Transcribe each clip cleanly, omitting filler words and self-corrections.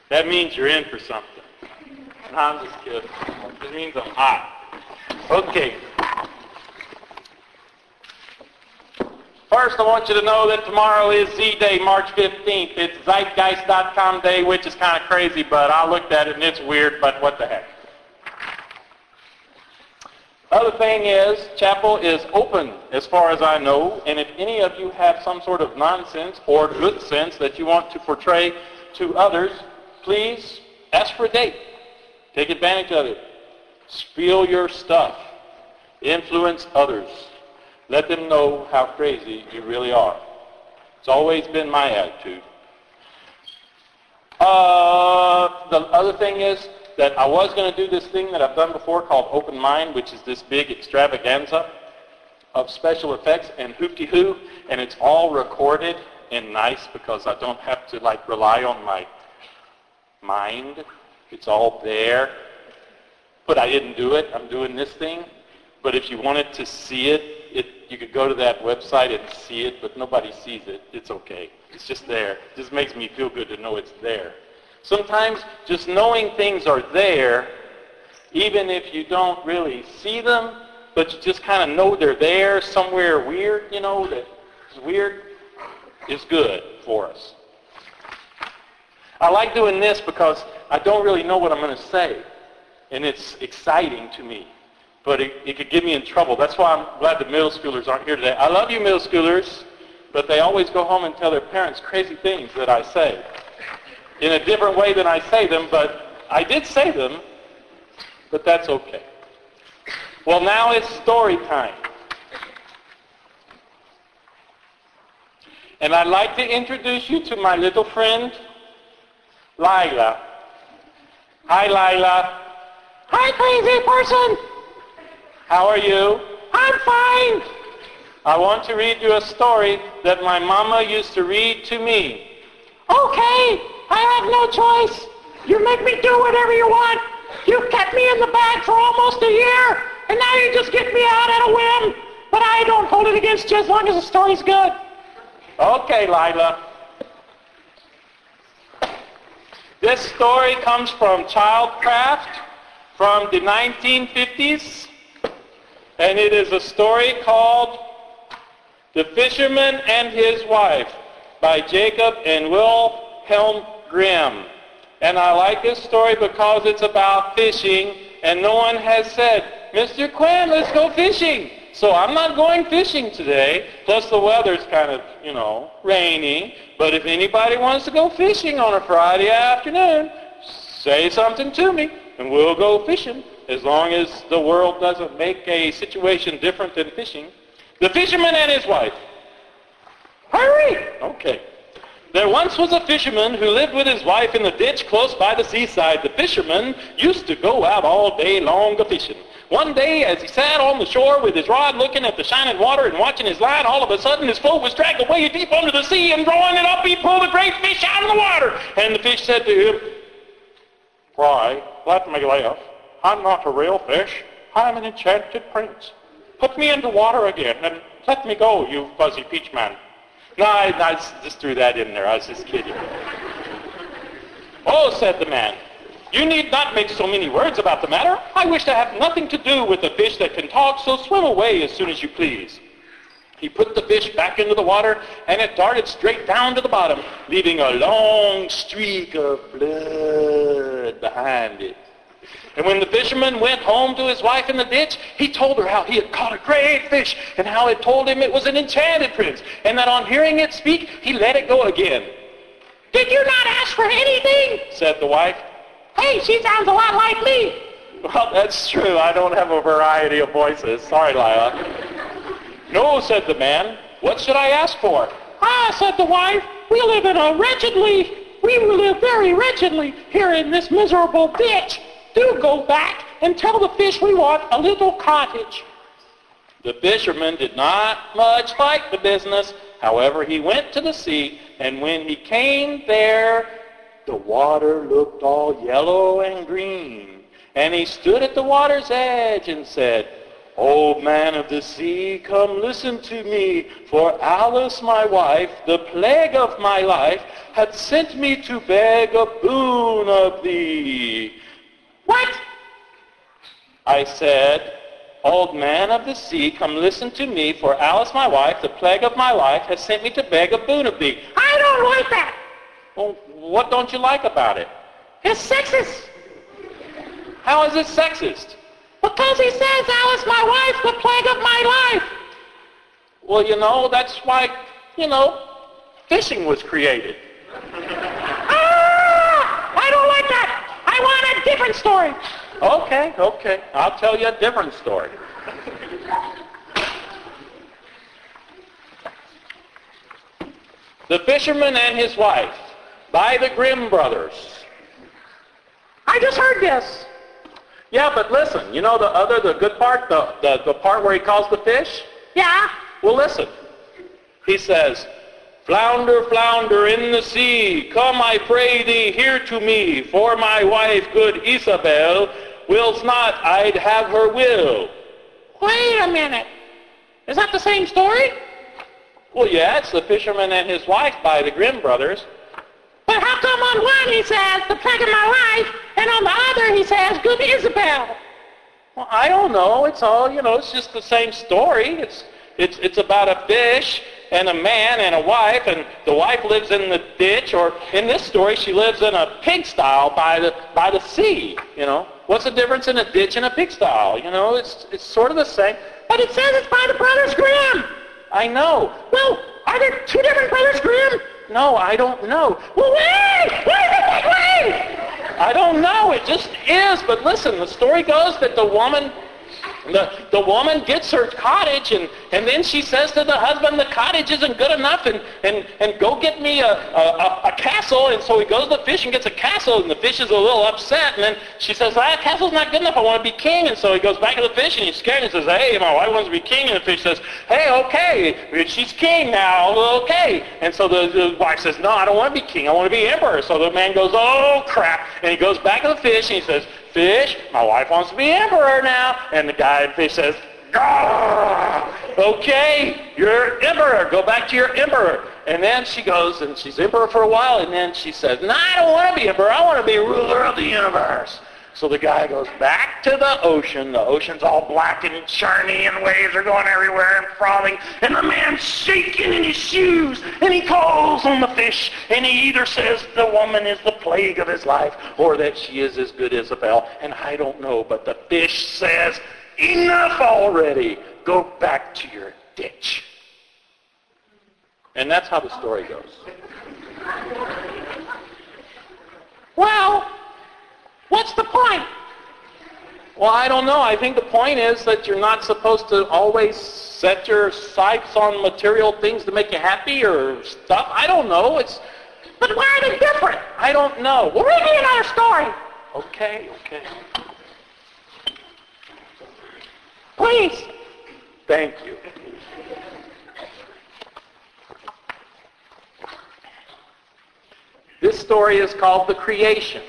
That means you're in for something. No, I'm just kidding. It means I'm hot. Okay. First, I want you to know that tomorrow is Z-Day, March 15th. It's Zeitgeist.com Day, which is kind of crazy, but I looked at it and it's weird, but what the heck. Other thing is, chapel is open as far as I know, and if any of you have some sort of nonsense or good sense that you want to portray to others, please ask for a date. Take advantage of it. Spill your stuff. Influence others. Let them know how crazy you really are. It's always been my attitude. The other thing is that I was going to do this thing that I've done before called Open Mind, which is this big extravaganza of special effects and hoop-de-hoo, and it's all recorded and nice because I don't have to rely on my mind. It's all there. But I didn't do it. I'm doing this thing. But if you wanted to see it, you could go to that website and see it, but nobody sees it. It's okay. It's just there. It just makes me feel good to know it's there. Sometimes just knowing things are there, even if you don't really see them, but you just kind of know they're there somewhere weird, that is weird, is good for us. I like doing this because I don't really know what I'm going to say, and it's exciting to me. But it could get me in trouble. That's why I'm glad the middle schoolers aren't here today. I love you, middle schoolers, but they always go home and tell their parents crazy things that I say. In a different way than I say them, but I did say them, but that's okay. Well, now it's story time. And I'd like to introduce you to my little friend, Lila. Hi, Lila. Hi, crazy person. How are you? I'm fine. I want to read you a story that my mama used to read to me. Okay, I have no choice. You make me do whatever you want. You've kept me in the bag for almost a year, and now you just get me out at a whim. But I don't hold it against you as long as the story's good. Okay, Lila. This story comes from Childcraft from the 1950s. And it is a story called The Fisherman and His Wife by Jacob and Wilhelm Grimm. And I like this story because it's about fishing, and no one has said, Mr. Quinn, let's go fishing. So I'm not going fishing today, plus the weather's kind of, rainy. But if anybody wants to go fishing on a Friday afternoon, say something to me, and we'll go fishing. As long as the world doesn't make a situation different than fishing. The Fisherman and His Wife. Hurry! Okay. There once was a fisherman who lived with his wife in the ditch close by the seaside. The fisherman used to go out all day long a-fishing. One day, as he sat on the shore with his rod looking at the shining water and watching his line, all of a sudden his float was dragged away deep under the sea, and drawing it up, he pulled a great fish out of the water. And the fish said to him, Why, let me laugh. I'm not a real fish. I'm an enchanted prince. Put me into water again and let me go, you fuzzy peach man. No, I just threw that in there. I was just kidding. Oh, said the man, you need not make so many words about the matter. I wish to have nothing to do with a fish that can talk, so swim away as soon as you please. He put the fish back into the water, and it darted straight down to the bottom, leaving a long streak of blood behind it. And when the fisherman went home to his wife in the ditch, he told her how he had caught a great fish and how it told him it was an enchanted prince, and that on hearing it speak, he let it go again. Did you not ask for anything? Said the wife. Hey, she sounds a lot like me. Well, that's true. I don't have a variety of voices. Sorry, Lila. No, said the man. What should I ask for? Ah, said the wife, we live very wretchedly here in this miserable ditch. Do go back and tell the fish we want a little cottage. The fisherman did not much like the business. However, he went to the sea, and when he came there, the water looked all yellow and green. And he stood at the water's edge and said, Old man of the sea, come listen to me, for Alice, my wife, the plague of my life, hath sent me to beg a boon of thee. What? I said, Old man of the sea, come listen to me, for Alice, my wife, the plague of my life, has sent me to beg a boon of thee. I don't like that. Well, what don't you like about it? It's sexist. How is it sexist? Because he says, Alice, my wife, the plague of my life. Well, that's why, fishing was created. I don't like that. I want a different story. Okay. I'll tell you a different story. The Fisherman and His Wife by the Grimm brothers. I just heard this. Yeah, but listen, the good part, the part where he calls the fish? Yeah. Well, listen. He says, Flounder, flounder in the sea, come, I pray thee, here to me, for my wife, good Isabel, wills not I'd have her will. Wait a minute. Is that the same story? Well, yeah, it's The Fisherman and His Wife by the Grimm brothers. But how come on one he says, the plague of my life, and on the other he says, good Isabel? Well, I don't know. It's all, it's just the same story. It's about a fish and a man and a wife, and the wife lives in the ditch, or in this story, she lives in a pigsty by the sea. What's the difference in a ditch and a pigsty? It's sort of the same. But it says it's by the Brothers Grimm. I know. Well, are there two different Brothers Grimm? No, I don't know. Well, wait! I don't know. It just is. But listen, the story goes that the woman gets her cottage, and then she says to the husband, the cottage isn't good enough, and go get me a castle. And so he goes to the fish and gets a castle, and the fish is a little upset, and then she says, that castle's not good enough, I want to be king. And so he goes back to the fish, and he's scared, and he says, hey, my wife wants to be king. And the fish says, hey, okay, she's king now, okay. And so the wife says, no, I don't want to be king, I want to be emperor. So the man goes, oh, crap. And he goes back to the fish, and he says, fish, my wife wants to be emperor now. And the guy in fish says, okay, you're emperor. Go back to your emperor. And then she goes, and she's emperor for a while, and then she says, no, I don't want to be emperor. I want to be ruler of the universe. So the guy goes back to the ocean. The ocean's all black and churny, and waves are going everywhere and frothing. And the man's shaking in his shoes, and he calls on the fish. And he either says the woman is the plague of his life, or that she is as good as Isabel. And I don't know, but the fish says, enough already. Go back to your ditch. And that's how the story goes. Well, what's the point? Well, I don't know. I think the point is that you're not supposed to always set your sights on material things to make you happy or stuff. I don't know. But why are they different? I don't know. Well, read me another story. Okay. Please. Thank you. This story is called The Creation.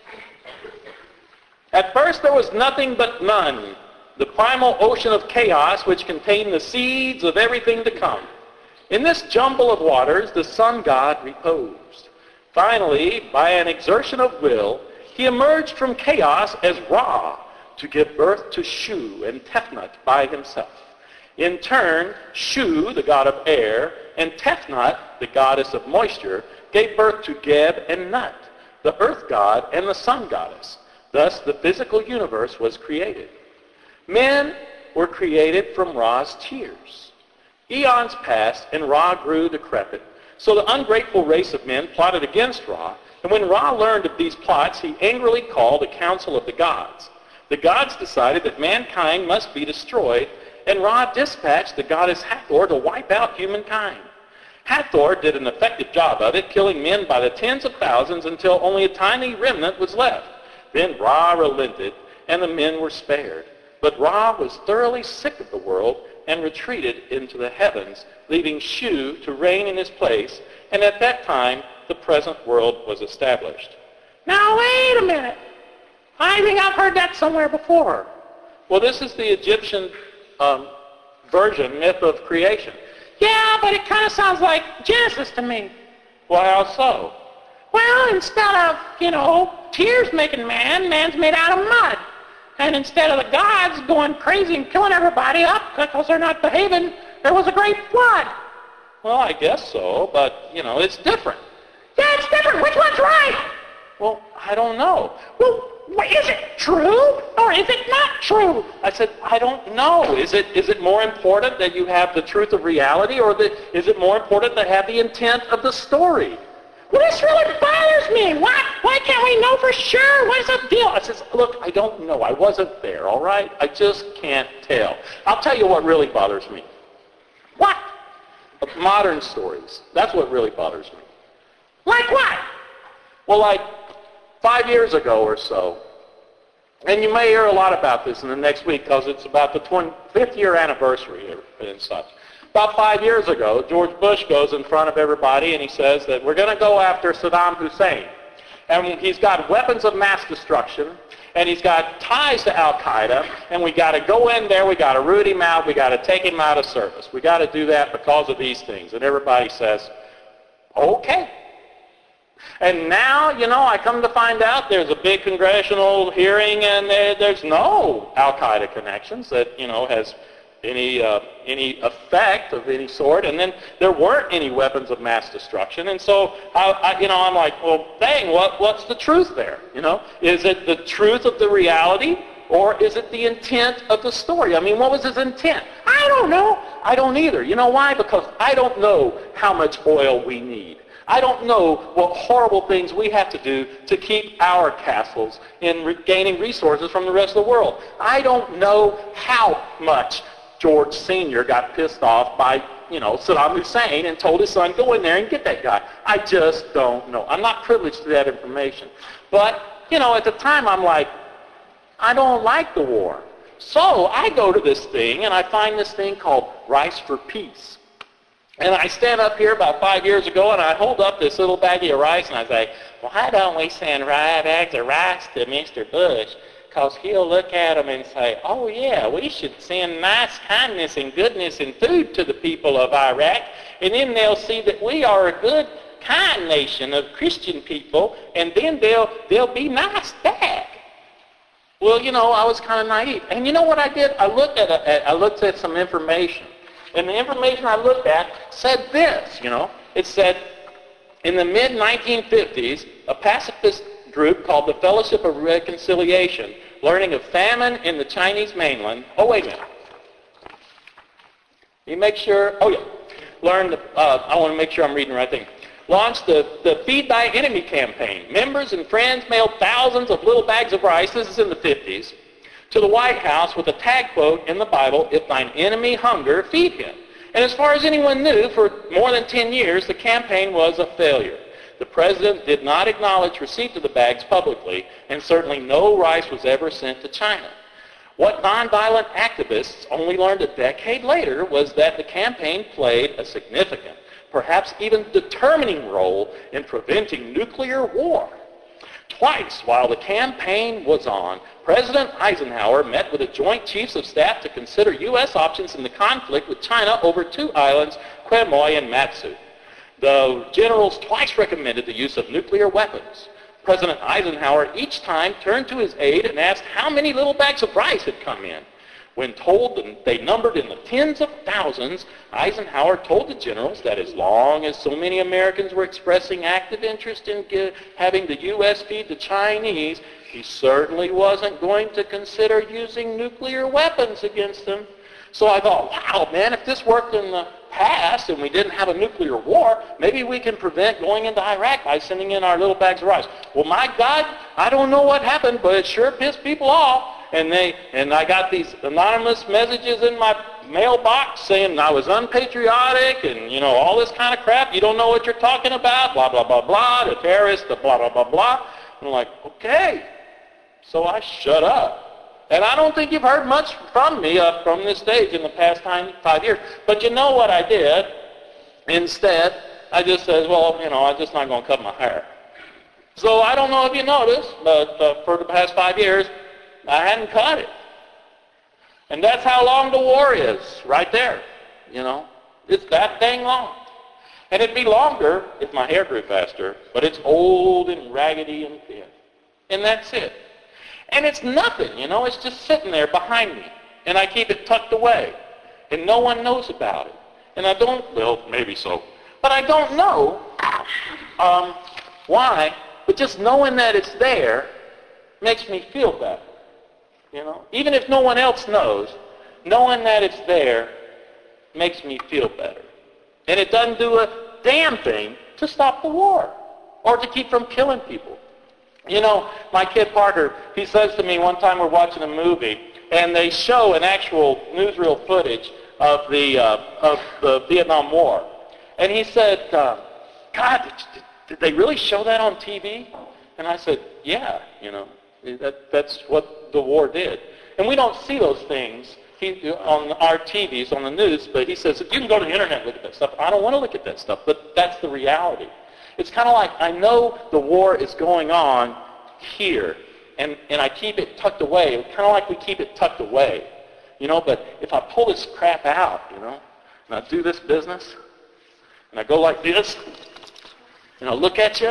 At first there was nothing but none, the primal ocean of chaos which contained the seeds of everything to come. In this jumble of waters the sun god reposed. Finally, by an exertion of will, he emerged from chaos as Ra to give birth to Shu and Tefnut by himself. In turn, Shu, the god of air, and Tefnut, the goddess of moisture, gave birth to Geb and Nut, the earth god and the sun goddess. Thus, the physical universe was created. Men were created from Ra's tears. Eons passed, and Ra grew decrepit. So the ungrateful race of men plotted against Ra, and when Ra learned of these plots, he angrily called a council of the gods. The gods decided that mankind must be destroyed, and Ra dispatched the goddess Hathor to wipe out humankind. Hathor did an effective job of it, killing men by the tens of thousands until only a tiny remnant was left. Then Ra relented, and the men were spared. But Ra was thoroughly sick of the world and retreated into the heavens, leaving Shu to reign in his place, and at that time the present world was established. Now wait a minute. I think I've heard that somewhere before. Well, this is the Egyptian myth of creation. Yeah, but it kind of sounds like Genesis to me. Well, how so? Well, instead of, tears making man's made out of mud. And instead of the gods going crazy and killing everybody up because they're not behaving, there was a great flood. Well, I guess so, but, it's different. Yeah, it's different. Which one's right? Well, I don't know. Well, is it true or is it not true? I said, I don't know. Is it more important that you have the truth of reality, or is it more important to have the intent of the story? Well, this really bothers me. Why can't we know for sure? What's the deal? I says, look, I don't know. I wasn't there, all right? I just can't tell. I'll tell you what really bothers me. What? Modern stories. That's what really bothers me. Like what? Well, like 5 years ago or so, and you may hear a lot about this in the next week because it's about the 25th year anniversary and such. About 5 years ago, George Bush goes in front of everybody and he says that we're going to go after Saddam Hussein. And he's got weapons of mass destruction, and he's got ties to Al-Qaeda, and we got to go in there, we got to root him out, we got to take him out of service. We got to do that because of these things. And everybody says, okay. And now, I come to find out there's a big congressional hearing, and there's no Al-Qaeda connections that, has any effect of any sort. And then there weren't any weapons of mass destruction. And so, I'm like, well, dang, what's the truth there? Is it the truth of the reality, or is it the intent of the story? I mean, what was his intent? I don't know. I don't either. You know why? Because I don't know how much oil we need. I don't know what horrible things we have to do to keep our castles in gaining resources from the rest of the world. I don't know how much George Sr. got pissed off by, Saddam Hussein and told his son, go in there and get that guy. I just don't know. I'm not privileged to that information. But, at the time I'm like, I don't like the war. So I go to this thing and I find this thing called Rice for Peace. And I stand up here about 5 years ago and I hold up this little baggie of rice and I say, why don't we send bags of rice to Mr. Bush? Because he'll look at them and say, oh yeah, we should send nice kindness and goodness and food to the people of Iraq. And then they'll see that we are a good, kind nation of Christian people, and then they'll be nice back. Well, I was kind of naive. And you know what I did? I looked at some information. And the information I looked at said this, It said, in the mid-1950s, a pacifist group called the Fellowship of Reconciliation, learning of famine in the Chinese mainland. Oh, wait a minute. You make sure, I want to make sure I'm reading the right thing. Launched the Feed Thy Enemy campaign. Members and friends mailed thousands of little bags of rice, this is in the 50s, to the White House with a tag quote in the Bible, if thine enemy hunger, feed him. And as far as anyone knew, for more than 10 years, the campaign was a failure. The president did not acknowledge receipt of the bags publicly, and certainly no rice was ever sent to China. What nonviolent activists only learned a decade later was that the campaign played a significant, perhaps even determining role in preventing nuclear war. Twice while the campaign was on, President Eisenhower met with the Joint Chiefs of Staff to consider U.S. options in the conflict with China over two islands, Quemoy and Matsu. The generals twice recommended the use of nuclear weapons. President Eisenhower each time turned to his aide and asked how many little bags of rice had come in. When told that they numbered in the tens of thousands, Eisenhower told the generals that as long as so many Americans were expressing active interest in having the U.S. feed the Chinese, he certainly wasn't going to consider using nuclear weapons against them. So I thought, wow, man, if this worked in the past and we didn't have a nuclear war, maybe we can prevent going into Iraq by sending in our little bags of rice. Well, my God, I don't know what happened, but it sure pissed people off. And I got these anonymous messages in my mailbox saying I was unpatriotic and, all this kind of crap. You don't know what you're talking about, blah, blah, blah, blah, the terrorists, the blah, blah, blah, blah. And I'm like, okay. So I shut up. And I don't think you've heard much from me from this stage in the past 5 years. But you know what I did? Instead, I just said, well, I'm just not going to cut my hair. So I don't know if you noticed, but for the past 5 years, I hadn't cut it. And that's how long the war is, right there. You know, it's that dang long. And it'd be longer if my hair grew faster, but it's old and raggedy and thin. And that's it. And it's nothing, you know, it's just sitting there behind me. And I keep it tucked away. And no one knows about it. And I don't, well, maybe so. But I don't know why, but just knowing that it's there makes me feel better. You know, even if no one else knows, knowing that it's there makes me feel better. And it doesn't do a damn thing to stop the war or to keep from killing people. You know, my kid Parker, he says to me one time we're watching a movie and they show an actual newsreel footage of the Vietnam War. And he said, God, did they really show that on TV? And I said, yeah, you know, that's what the war did. And we don't see those things on our TVs, on the news, but he says, you can go to the internet and look at that stuff. I don't want to look at that stuff, but that's the reality. It's kind of like, I know the war is going on here, and I keep it tucked away. It's kind of like we keep it tucked away, you know, but if I pull this crap out, you know, and I do this business, and I go like this, and I look at you,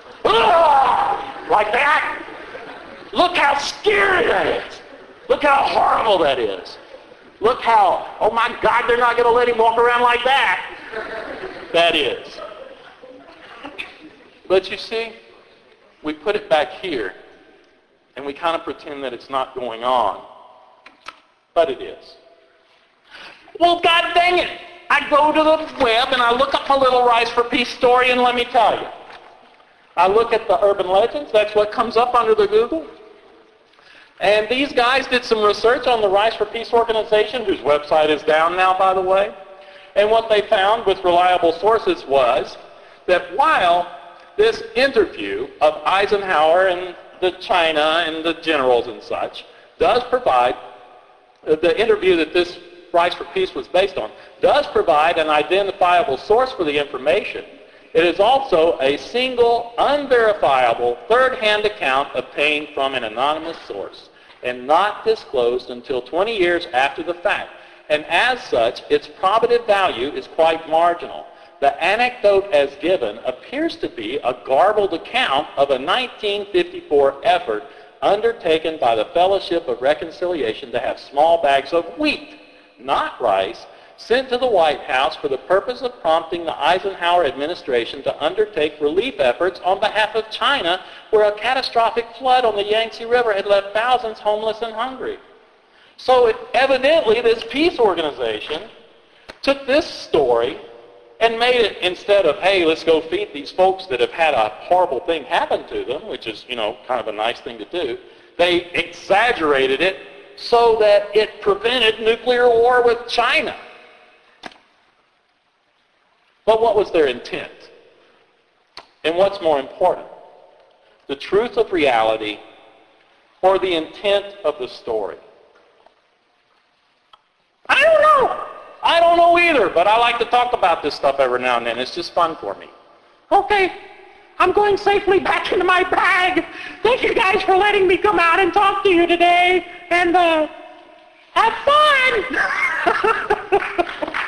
like that, look how scary that is. Look how horrible that is. Look how, oh my God, they're not going to let him walk around like that. That is. But you see, we put it back here, and we kind of pretend that it's not going on. But it is. Well, God dang it. I go to the web, and I look up my little Rise for Peace story, and let me tell you. I look at the urban legends. That's what comes up under the Google. And these guys did some research on the Rise for Peace organization, whose website is down now, by the way. And what they found with reliable sources was that while this interview of Eisenhower and the China and the generals and such does provide, the interview that this Rise for Peace was based on, does provide an identifiable source for the information, it is also a single, unverifiable, third-hand account obtained from an anonymous source and not disclosed until 20 years after the fact. And as such, its probative value is quite marginal. The anecdote as given appears to be a garbled account of a 1954 effort undertaken by the Fellowship of Reconciliation to have small bags of wheat, not rice, sent to the White House for the purpose of prompting the Eisenhower administration to undertake relief efforts on behalf of China, where a catastrophic flood on the Yangtze River had left thousands homeless and hungry. So evidently this peace organization took this story and made it, instead of, hey, let's go feed these folks that have had a horrible thing happen to them, which is, you know, kind of a nice thing to do, they exaggerated it so that it prevented nuclear war with China. But what was their intent? And what's more important? The truth of reality or the intent of the story? I don't know. I don't know either, but I like to talk about this stuff every now and then. It's just fun for me. Okay, I'm going safely back into my bag. Thank you guys for letting me come out and talk to you today. And have fun!